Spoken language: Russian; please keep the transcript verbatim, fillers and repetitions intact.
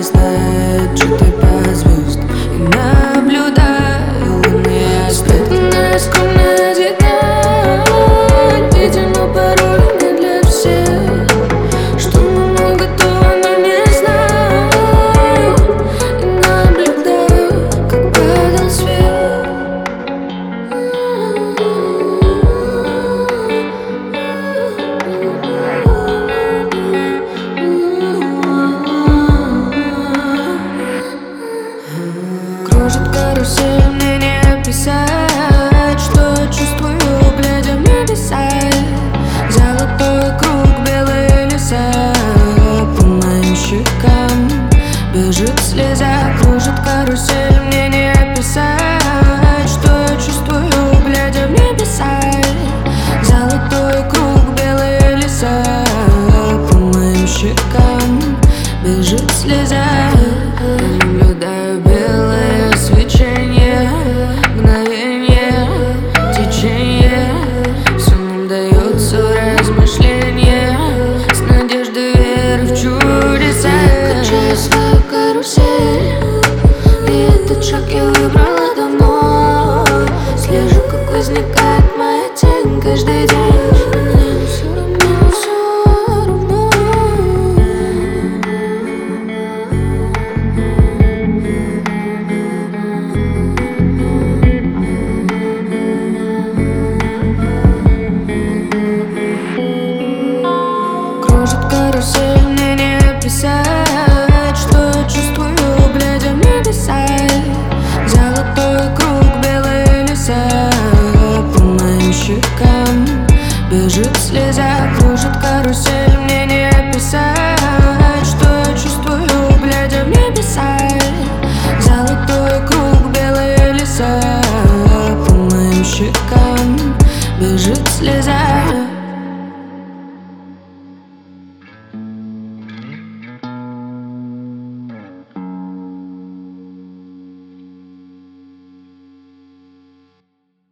растает чуть-чуть по звезд. И наблюдаю лунный аспект. Одна скромная деталь, видимо, порой не для всех. Что мы готовы, но не знаю. И наблюдаю, как падал свет. Кружит карусель, мне не описать, что я чувствую, глядя в небеса. Золотой круг, белые леса, по моим щекам бежит слеза. Кружит карусель, мне не описать, что я чувствую, глядя в небеса. Золотой круг, белые леса, по моим щекам бежит слеза. Наблюдаю белое свечение, мгновение, течение. Все нам дается в размышления, с надеждой, веры в чудеса. Я качаю свою карусель, и этот шаг я выбрала давно. Слежу, как возникает моя тень каждый день. Мне все равно, все равно. Кружит карусель, мне не описать, что я чувствую, глядя в небеса. Золотой круг, белые леса, по моим щекам бежит слеза. Кружит карусель, мне не описать, что я чувствую, глядя в небеса. Золотой круг, белые леса, по моим щекам бежит слеза.